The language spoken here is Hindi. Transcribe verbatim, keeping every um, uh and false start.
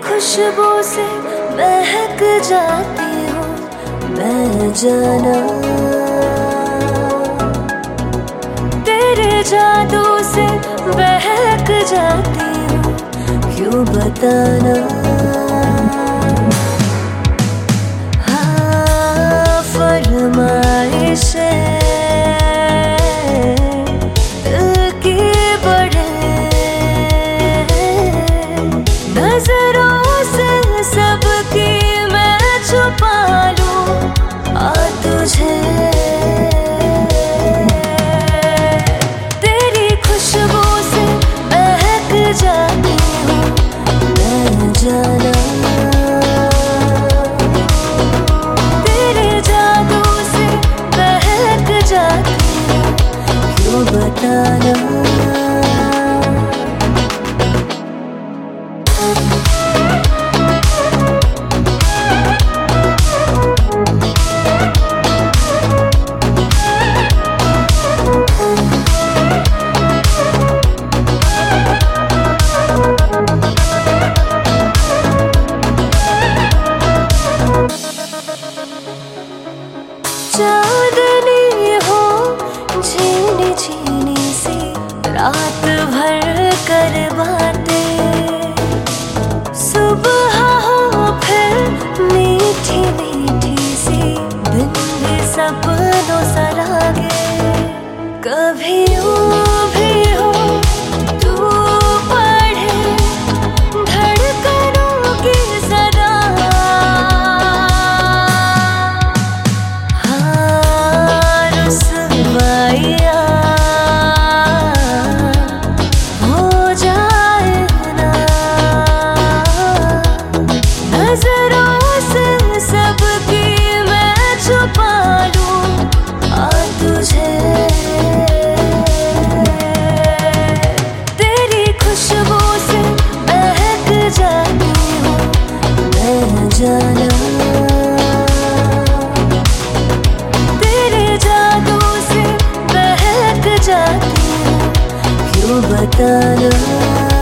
खुशबू से महक जाती हूँ मैं जाना, तेरे जादू से बहक जाती हूँ क्यों बताना। हाँ फरमाइशें दिल की बढ़े, नजरों से सबकी मैं छुपा लूं आ तुझे, तेरी खुशबू से महक जाती हूँ मैं जाना, तेरे जादू से महक जाती हूँ क्यों बताना। चांदनी हो झीनी झीनी सी रात भर कर बातें, सुबह हो फिर मीठी मीठी सी दिन भी सपनों सा लागे। कभी यूं भी हो तू पढ़े धड़कनों की सदा, नजरों से सबकी मैं छुपा लूं आ तुझे, तेरी खुशबू से महक जाती हूँ मैं जाना, तेरे जादू से महक जाती हूँ क्यों बताना।